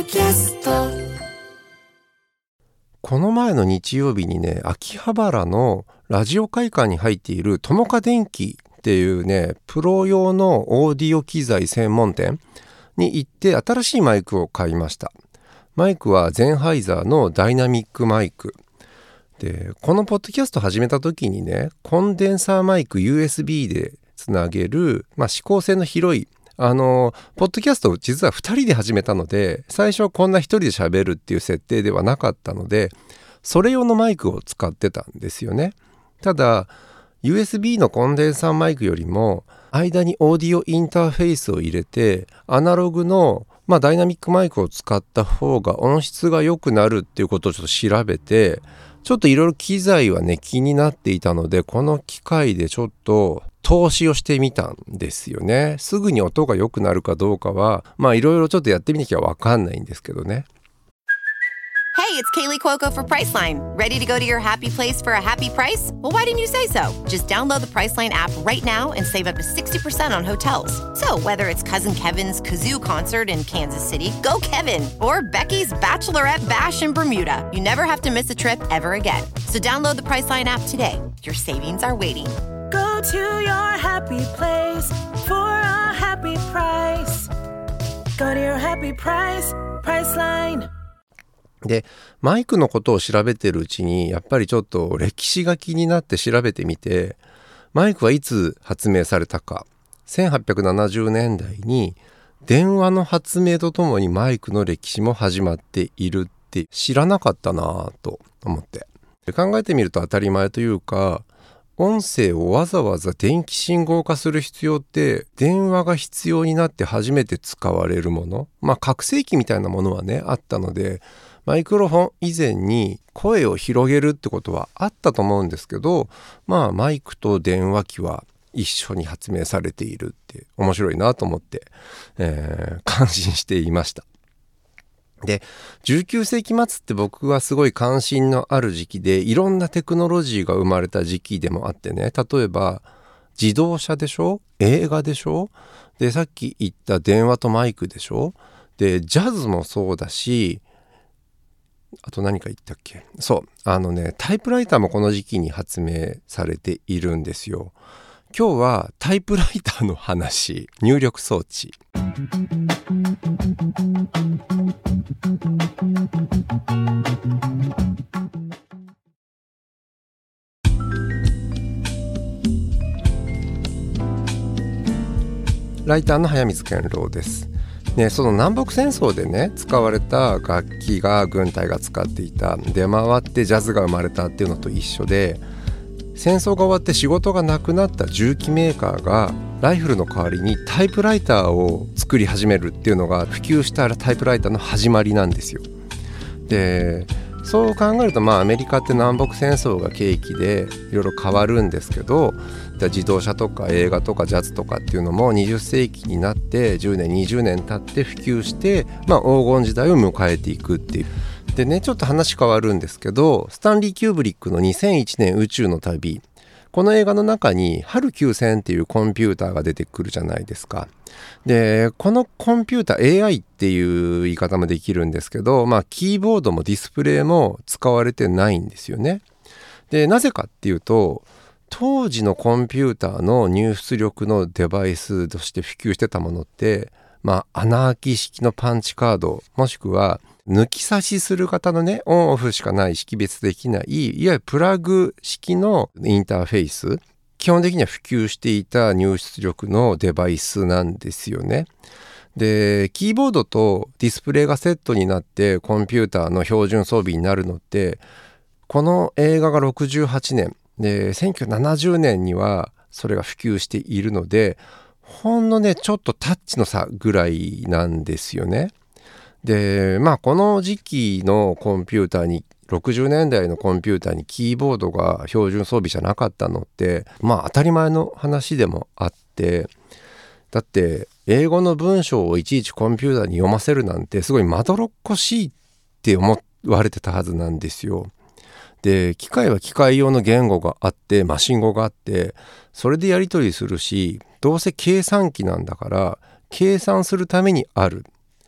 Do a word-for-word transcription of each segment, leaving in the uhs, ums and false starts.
キャスト。 この前の日曜日にね、秋葉原のラジオ会館に入っている友果電機っていうね、プロ用のオーディオ機材専門店に行って新しいマイクを買いました。マイクはゼンハイザーのダイナミックマイクで、このポッドキャスト始めた時にね、コンデンサーマイク ユーエスビー でつなげる、まあ、指向性の広いあのポッドキャストを実はふたりで始めたので、最初はこんなひとりで喋るっていう設定ではなかったので、それ用のマイクを使ってたんですよね。ただ ユーエスビー のコンデンサーマイクよりも間にオーディオインターフェースを入れてアナログの、まあ、ダイナミックマイクを使った方が音質が良くなるっていうことをちょっと調べて、ちょっといろいろ機材はね気になっていたので、この機会でちょっと投資をしてみたんですよね。すぐに音が良くなるかどうかはまあいろいろちょっとやってみなきゃ分かんないんですけどね。 Hey, it's Kaylee Cuoco for Priceline. Ready to go to your happy place for a happy price? Well, why didn't you say so? Just download the Priceline app right now and save up to sixty percent on hotels. So whether it's Cousin Kevin's Kazoo Concert in Kansas City, go Kevin, or Becky's Bachelorette Bash in Bermuda, you never have to miss a trip ever again. So download the Priceline app today. Your savings are waiting.Go to your happy place for a happy price. Go to your happy price, Priceline. で、マイクのことを調べてるうちにやっぱりちょっと歴史が気になって調べてみて、マイクはいつ発明されたか。せんはっぴゃくななじゅうねんだいに電話の発明とともにマイクの歴史も始まっているって知らなかったなと思って。考えてみると当たり前というか、音声をわざわざ電気信号化する必要って電話が必要になって初めて使われるもの、まあ拡声器みたいなものはねあったので、マイクロフォン以前に声を広げるってことはあったと思うんですけど、まあマイクと電話機は一緒に発明されているって面白いなと思って、えー、感心していました。で、じゅうきゅうせいき末って僕はすごい関心のある時期で、いろんなテクノロジーが生まれた時期でもあってね、例えば自動車でしょ、映画でしょ、でさっき言った電話とマイクでしょ、でジャズもそうだし、あと何か言ったっけ、そうあのねタイプライターもこの時期に発明されているんですよ。今日はタイプライターの話、入力装置。ライターの早水健郎です。ね、その南北戦争でね使われた楽器が軍隊が使っていた、出回ってジャズが生まれたっていうのと一緒で、戦争が終わって仕事がなくなった銃器メーカーがライフルの代わりにタイプライターを作り始めるっていうのが普及したタイプライターの始まりなんですよ。で、そう考えるとまあアメリカって南北戦争が契機でいろいろ変わるんですけど、自動車とか映画とかジャズとかっていうのもにじゅっせいきになってじゅうねんにじゅうねん経って普及して、まあ、黄金時代を迎えていくっていう。でね、ちょっと話変わるんですけど、スタンリー・キューブリックのにせんいちねん宇宙の旅、この映画の中にハルきゅうせんっていうコンピューターが出てくるじゃないですか。で、このコンピューター エーアイ っていう言い方もできるんですけど、まあキーボードもディスプレイも使われてないんですよね。で、なぜかっていうと、当時のコンピューターの入出力のデバイスとして普及してたものって、まあ穴開き式のパンチカード、もしくは抜き差しする型のねオンオフしかない識別できない、いわゆるプラグ式のインターフェース、基本的には普及していた入出力のデバイスなんですよね。で、キーボードとディスプレイがセットになってコンピューターの標準装備になるのって、この映画がろくじゅうはちねんでせんきゅうひゃくななじゅうねんにはそれが普及しているので、ほんのねちょっとタッチの差ぐらいなんですよね。で、まあこの時期のコンピューターに、ろくじゅうねんだいのコンピューターにキーボードが標準装備じゃなかったのってまあ当たり前の話でもあって、だって英語の文章をいちいちコンピューターに読ませるなんてすごいまどろっこしいって思われてたはずなんですよ。で、機械は機械用の言語があってマシン語があって、それでやり取りするし、どうせ計算機なんだから計算するためにある。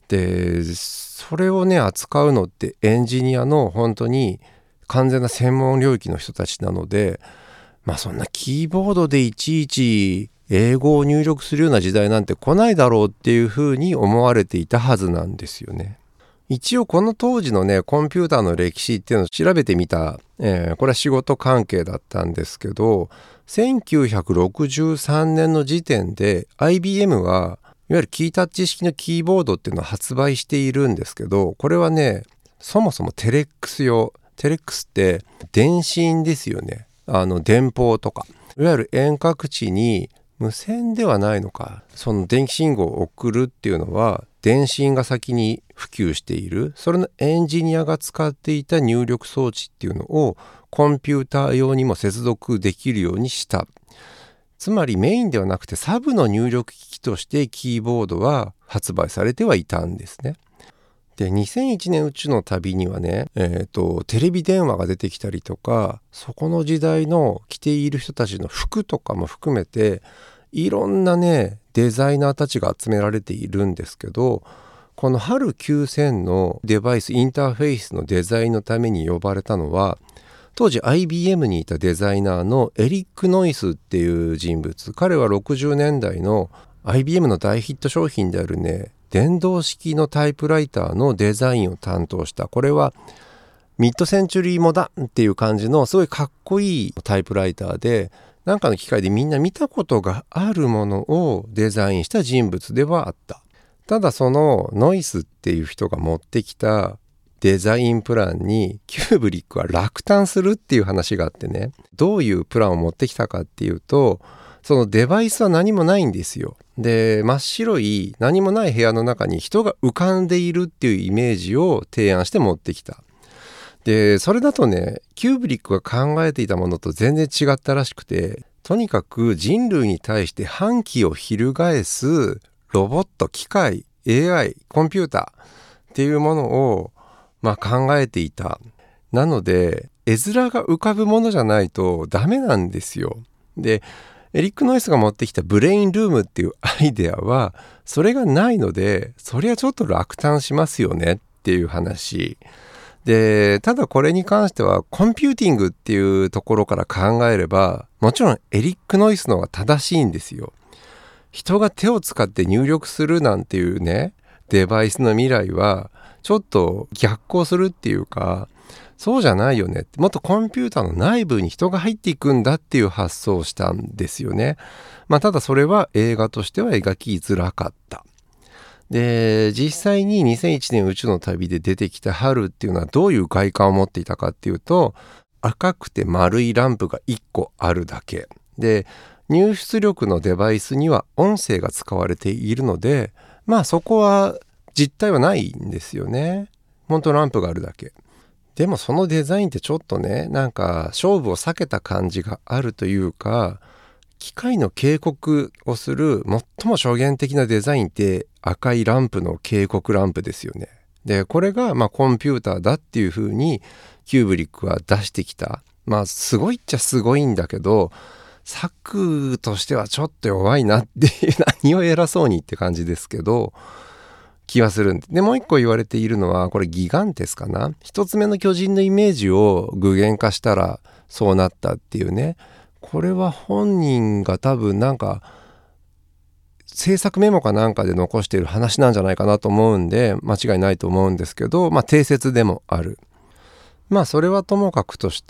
でそれをね扱うのってエンジニアの本当に完全な専門領域の人たちなので、まあそんなキーボードでいちいち英語を入力するような時代なんて来ないだろうっていうふうに思われていたはずなんですよね。一応この当時のねコンピューターの歴史っていうのを調べてみた、えー、これは仕事関係だったんですけど、せんきゅうひゃくろくじゅうさんねんの時点で アイビーエム はいわゆるキータッチ式のキーボードっていうのを発売しているんですけど、これはねそもそもテレックス用、テレックスって電信ですよね。あの電報とかいわゆる遠隔地に無線ではないのか、その電気信号を送るっていうのは電信が先に普及している、それのエンジニアが使っていた入力装置っていうのをコンピューター用にも接続できるようにした。つまりメインではなくてサブの入力機器としてキーボードは発売されてはいたんですね。でにせんいちねん宇宙の旅にはね、えーと、テレビ電話が出てきたりとか、そこの時代の着ている人たちの服とかも含めていろんなねデザイナーたちが集められているんですけど、このハルきゅうせんのデバイスインターフェースのデザインのために呼ばれたのは、当時 アイビーエム にいたデザイナーのエリック・ノイスっていう人物。彼はろくじゅうねんだいの アイビーエム の大ヒット商品であるね電動式のタイプライターのデザインを担当した。これはミッドセンチュリーモダンっていう感じのすごいかっこいいタイプライターで、なんかの機会でみんな見たことがあるものをデザインした人物ではあった。ただそのノイスっていう人が持ってきたデザインプランにキューブリックは落胆するっていう話があってね、どういうプランを持ってきたかっていうと、そのデバイスは何もないんですよ。で、真っ白い何もない部屋の中に人が浮かんでいるっていうイメージを提案して持ってきた。で、それだとね、キューブリックが考えていたものと全然違ったらしくて、とにかく人類に対して反旗を翻すロボット、機械、エーアイ、コンピューターっていうものをまあ考えていた。なので絵面が浮かぶものじゃないとダメなんですよ。で、エリック・ノイスが持ってきたブレインルームっていうアイデアはそれがないので、そりゃちょっと落胆しますよねっていう話で、ただこれに関してはコンピューティングっていうところから考えれば、もちろんエリック・ノイスの方が正しいんですよ。人が手を使って入力するなんていうねデバイスの未来はちょっと逆行するっていうか、そうじゃないよねって、もっとコンピューターの内部に人が入っていくんだっていう発想をしたんですよね。まあただそれは映画としては描きづらかった。で、実際ににせんいちねん宇宙の旅で出てきたハルっていうのはどういう外観を持っていたかっていうと、赤くて丸いランプがいっこあるだけで、入出力のデバイスには音声が使われているので、まあそこは実体はないんですよね。ほんとランプがあるだけ。でもそのデザインってちょっとね、なんか勝負を避けた感じがあるというか、機械の警告をする最も初言的なデザインって赤いランプの警告ランプですよね。で、これがまあコンピューターだっていう風にキューブリックは出してきた。まあすごいっちゃすごいんだけど、策としてはちょっと弱いなっていう、何を偉そうにって感じですけど、気はするんで。で、もう一個言われているのは、これギガンテスかな。一つ目の巨人のイメージを具現化したらそうなったっていうね。これは本人が多分なんか制作メモかなんかで残している話なんじゃないかなと思うんで、間違いないと思うんですけど、まあ定説でもある。まあそれはともかくとして、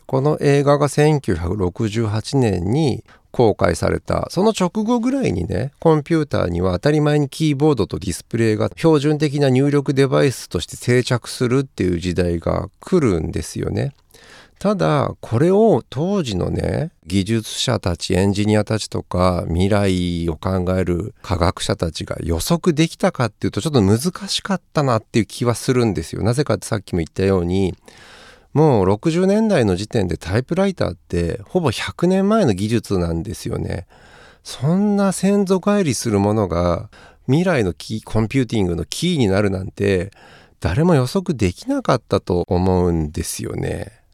この映画がせんきゅうひゃくろくじゅうはちねんに公開されたその直後ぐらいにね、コンピューターには当たり前にキーボードとディスプレイが標準的な入力デバイスとして定着するっていう時代が来るんですよね。ただこれを当時のね技術者たち、エンジニアたちとか未来を考える科学者たちが予測できたかっていうとちょっと難しかったなっていう気はするんですよ。なぜかってさっきも言ったように、もうろくじゅうねんだいの時点でタイプライターってほぼひゃくねんまえの技術なんですよね。そんな先祖返りするものが未来のキーコンピューティングのキーになるなんて誰も予測できなかったと思うんですよね。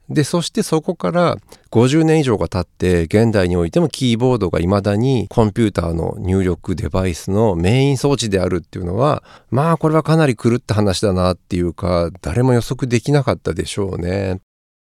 でそしてそこからごじゅうねん以上が経って現代においてもキーボードが未だにコンピューターの入力デバイスのメイン装置であるっていうのは、まあこれはかなり狂った話だなっていうか、誰も予測できなかったでしょうね。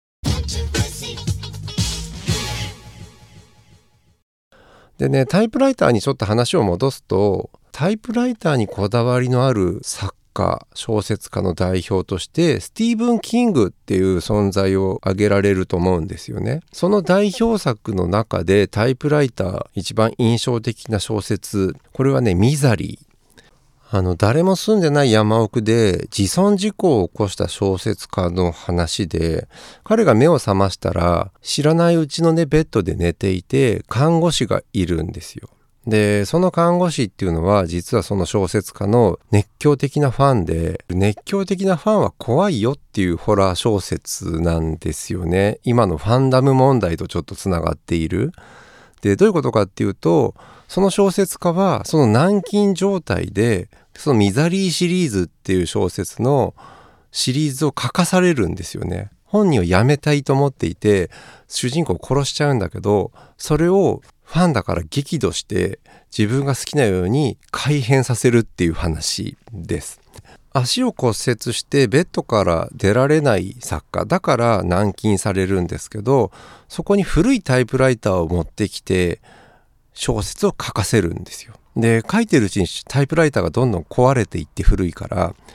でね、タイプライターにちょっと話を戻すと、タイプライターにこだわりのある作家、小説家の代表としてスティーブン・キングっていう存在を挙げられると思うんですよね。その代表作の中でタイプライター一番印象的な小説、これはね、ミザリー。あの誰も住んでない山奥で自損事故を起こした小説家の話で、彼が目を覚ましたら知らないうちのねベッドで寝ていて、看護師がいるんですよ。でその看護師っていうのは実はその小説家の熱狂的なファンで、熱狂的なファンは怖いよっていうホラー小説なんですよね。今のファンダム問題とちょっとつながっている。でどういうことかっていうと、その小説家はその軟禁状態でそのミザリーシリーズっていう小説のシリーズを書かされるんですよね。本人を辞めたいと思っていて主人公を殺しちゃうんだけど、それをファンだから激怒して自分が好きなように改変させるっていう話です。足を骨折してベッドから出られない作家だから軟禁されるんですけど、そこに古いタイプライターを持ってきて小説を書かせるんですよ。で書いてるうちにタイプライターがどんどん壊れていって古いから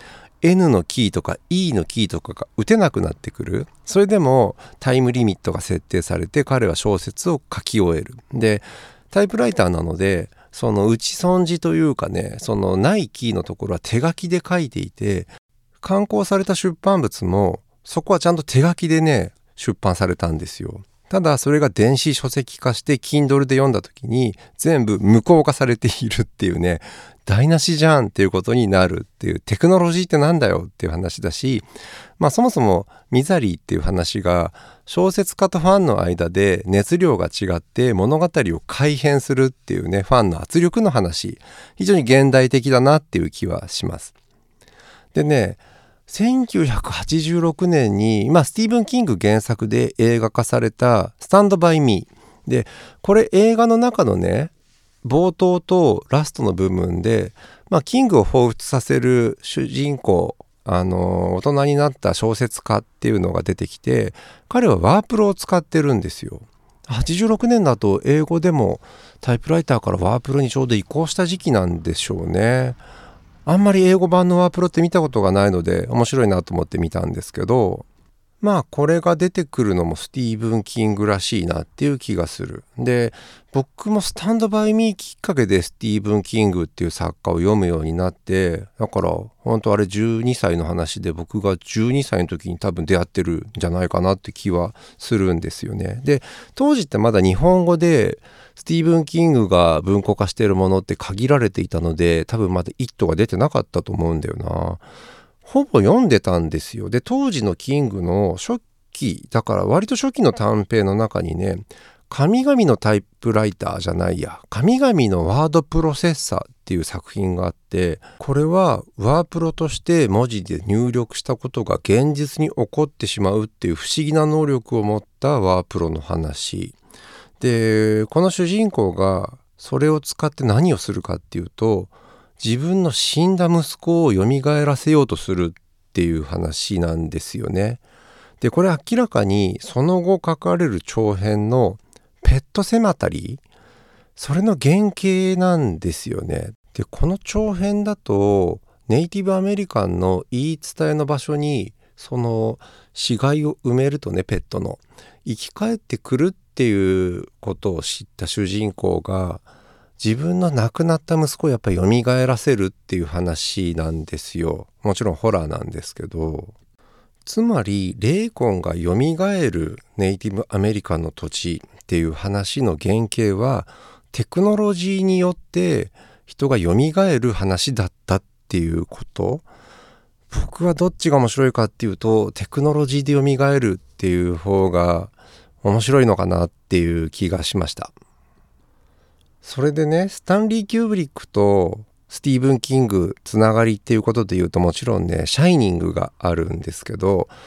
N のキーとか E のキーとかが打てなくなってくる。それでもタイムリミットが設定されて彼は小説を書き終える。でタイプライターなのでその打ち損じというかね、そのないキーのところは手書きで書いていて、刊行された出版物もそこはちゃんと手書きでね出版されたんですよ。ただそれが電子書籍化して Kindle で読んだ時に全部無効化されているっていうね、台無しじゃんっていうことになるっていう、テクノロジーってなんだよっていう話だし、まあそもそもミザリーっていう話が小説家とファンの間で熱量が違って物語を改変するっていうね、ファンの圧力の話、非常に現代的だなっていう気はします。でね、せんきゅうひゃくはちじゅうろくねんに、まあ、スティーブン・キング原作で映画化されたスタンドバイミーで、これ映画の中のね冒頭とラストの部分で、まあ、キングを彷彿させる主人公、あの大人になった小説家っていうのが出てきて、彼はワープロを使ってるんですよ。はちじゅうろくねんだと英語でもタイプライターからワープロにちょうど移行した時期なんでしょうね。あんまり英語版のワープロって見たことがないので面白いなと思って見たんですけど、まあこれが出てくるのもスティーブン・キングらしいなっていう気がする。で僕もスタンドバイミーきっかけでスティーブン・キングっていう作家を読むようになって、だから本当あれじゅうにさいの話で、僕がじゅうにさいの時に多分出会ってるんじゃないかなって気はするんですよね。で当時ってまだ日本語でスティーブン・キングが文庫化しているものって限られていたので、多分まだイットが出てなかったと思うんだよな。ほぼ読んでたんですよ。で当時のキングの初期だから割と初期の短編の中にね、神々のタイプライターじゃないや神々のワードプロセッサーっていう作品があって、これはワープロとして文字で入力したことが現実に起こってしまうっていう不思議な能力を持ったワープロの話で、この主人公がそれを使って何をするかっていうと、自分の死んだ息子を蘇らせようとするっていう話なんですよね。でこれ明らかにその後書かれる長編のペットセマタリー、それの原型なんですよね。でこの長編だとネイティブアメリカンの言い伝えの場所にその死骸を埋めるとね、ペットの生き返ってくるっていうことを知った主人公が自分の亡くなった息子をやっぱり蘇らせるっていう話なんですよ。もちろんホラーなんですけど、つまり霊魂が蘇るネイティブアメリカンの土地っていう話の原型はテクノロジーによって人が蘇る話だったっていうこと。僕はどっちが面白いかっていうと、テクノロジーで蘇るっていう方が面白いのかなっていう気がしました。それでね、スタンリー・キューブリックとスティーブン・キングつながりっていうことで言うと、もちろんねシャイニングがあるんですけど、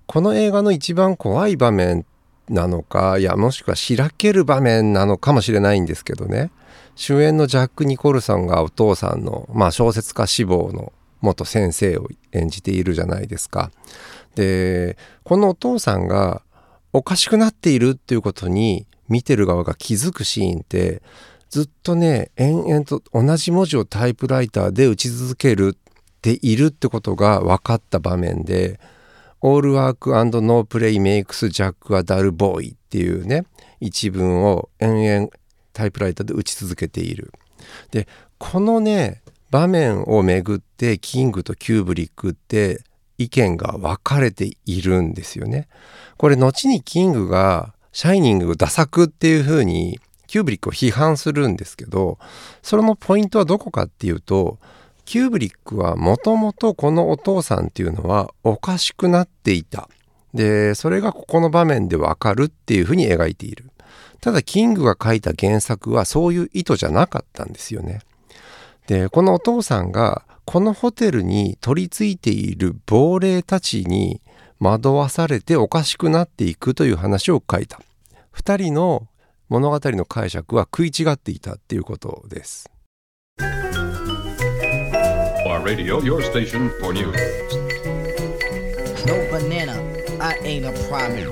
この映画の一番怖い場面なのか、いやもしくはしらける場面なのかもしれないんですけどね、主演のジャック・ニコルソンがお父さんの、まあ、小説家志望の元先生を演じているじゃないですか。でこのお父さんがおかしくなっているっていうことに見てる側が気づくシーンって、ずっとね延々と同じ文字をタイプライターで打ち続けるっているってことが分かった場面で、 All work and no play makes Jack a dull boy っていうね一文を延々タイプライターで打ち続けている。でこのね場面をめぐってキングとキューブリックって意見が分かれているんですよね。これ後にキングがシャイニングダ作っていう風にキューブリックを批判するんですけど、そのポイントはどこかっていうと、キューブリックはもともとこのお父さんっていうのはおかしくなっていた。でそれがここの場面で分かるっていう風に描いている。ただキングが書いた原作はそういう意図じゃなかったんですよね。でこのお父さんがこのホテルに取り付いている亡霊たちに惑わされておかしくなっていくという話を書いた。二人の物語の解釈は食い違っていたっていうことです。 Radio, your station for news. No banana, I ain't a problem.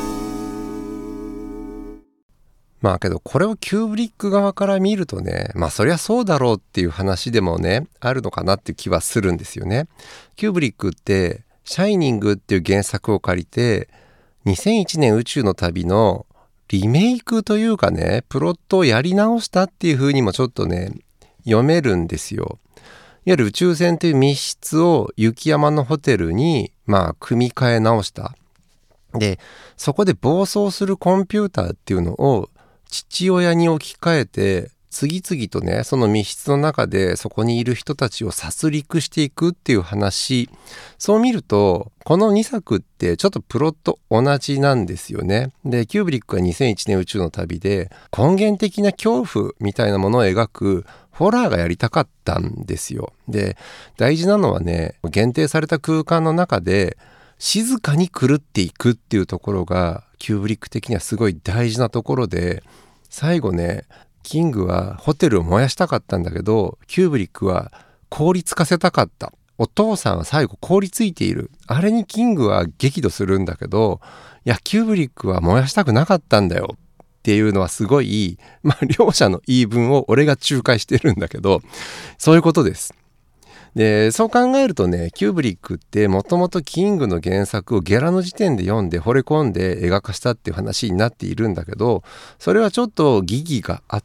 まあけどこれをキューブリック側から見るとね、まあそりゃそうだろうっていう話でもねあるのかなっていう気はするんですよね。キューブリックってシャイニングっていう原作を借りてにせんいちねん宇宙の旅のリメイクというかねプロットをやり直したっていう風にもちょっとね読めるんですよ。いわゆる宇宙船という密室を雪山のホテルにまあ組み替え直した。でそこで暴走するコンピューターっていうのを父親に置き換えて次々とねその密室の中でそこにいる人たちを殺戮していくっていう話。そう見るとこのにさくってちょっとプロット同じなんですよね。でキューブリックはにせんいちねん宇宙の旅で根源的な恐怖みたいなものを描くホラーがやりたかったんですよ。で大事なのはね限定された空間の中で静かに狂っていくっていうところがキューブリック的にはすごい大事なところで、最後ねキングはホテルを燃やしたかったんだけどキューブリックは凍りつかせたかった。お父さんは最後凍りついている。あれにキングは激怒するんだけど、いやキューブリックは燃やしたくなかったんだよっていうのはすごい、まあ両者の言い分を俺が仲介してるんだけど、そういうことです。でそう考えるとねキューブリックってもともとキングの原作をゲラの時点で読んで惚れ込んで映画化したっていう話になっているんだけど、それはちょっと疑義があって、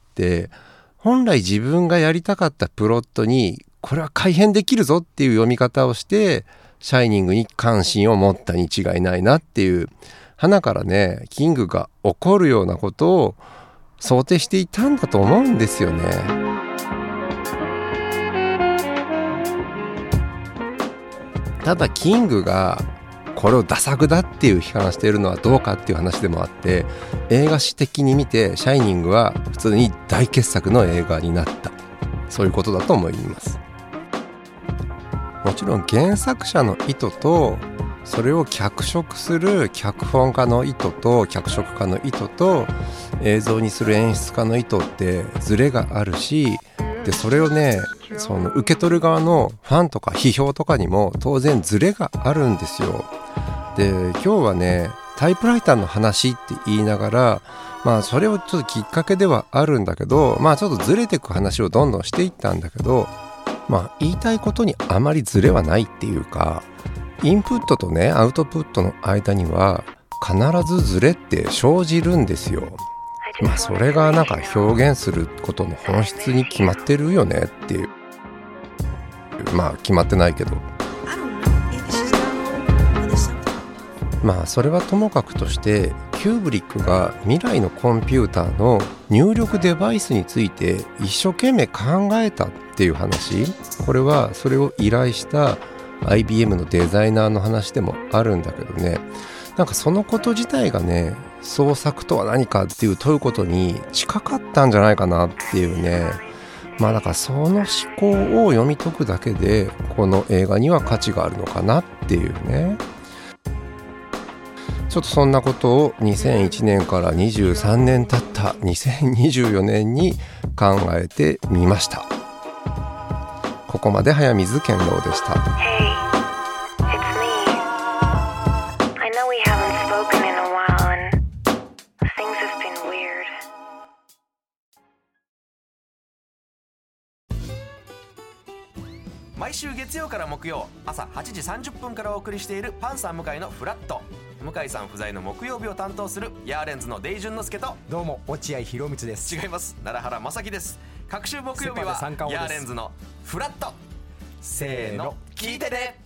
本来自分がやりたかったプロットにこれは改変できるぞっていう読み方をしてシャイニングに関心を持ったに違いないなっていう、花からねキングが怒るようなことを想定していたんだと思うんですよね。ただキングがこれをダ作だっていう批判しているのはどうかっていう話でもあって、映画史的に見てシャイニングは普通に大傑作の映画になった、そういうことだと思います。もちろん原作者の意図とそれを脚色する脚本家の意図と脚色家の意図と映像にする演出家の意図ってズレがあるし、でそれをねその受け取る側のファンとか批評とかにも当然ズレがあるんですよ。で今日はねタイプライターの話って言いながら、まあそれをちょっときっかけではあるんだけど、まあちょっとズレてく話をどんどんしていったんだけど、まあ言いたいことにあまりズレはないっていうか、インプットとねアウトプットの間には必ずズレって生じるんですよ。まあそれがなんか表現することの本質に決まってるよねっていう、まあ決まってないけど、まあそれはともかくとして、キューブリックが未来のコンピューターの入力デバイスについて一生懸命考えたっていう話、これはそれを依頼した アイビーエム のデザイナーの話でもあるんだけどね、なんかそのこと自体がね創作とは何かっていう問うことに近かったんじゃないかなっていうね。まあだからその思考を読み解くだけでこの映画には価値があるのかなっていうね。 ちょっとそんなことをにせんいちねんからにじゅうさんねん経ったにせんにじゅうよねんに考えてみました。ここまで早水健郎でした。 Hey, it's me. I know we haven't spoken in a while and things have been weird. 毎週月曜から木曜朝はちじさんじゅっぷんからお送りしているパンサー向井のフラット。向井さん不在の木曜日を担当するヤーレンズのデイジュンの之介と、 どうも落合博満です。 違います、奈良原正樹です。各週木曜日はヤーレンズのフラット。せーの聞いてね。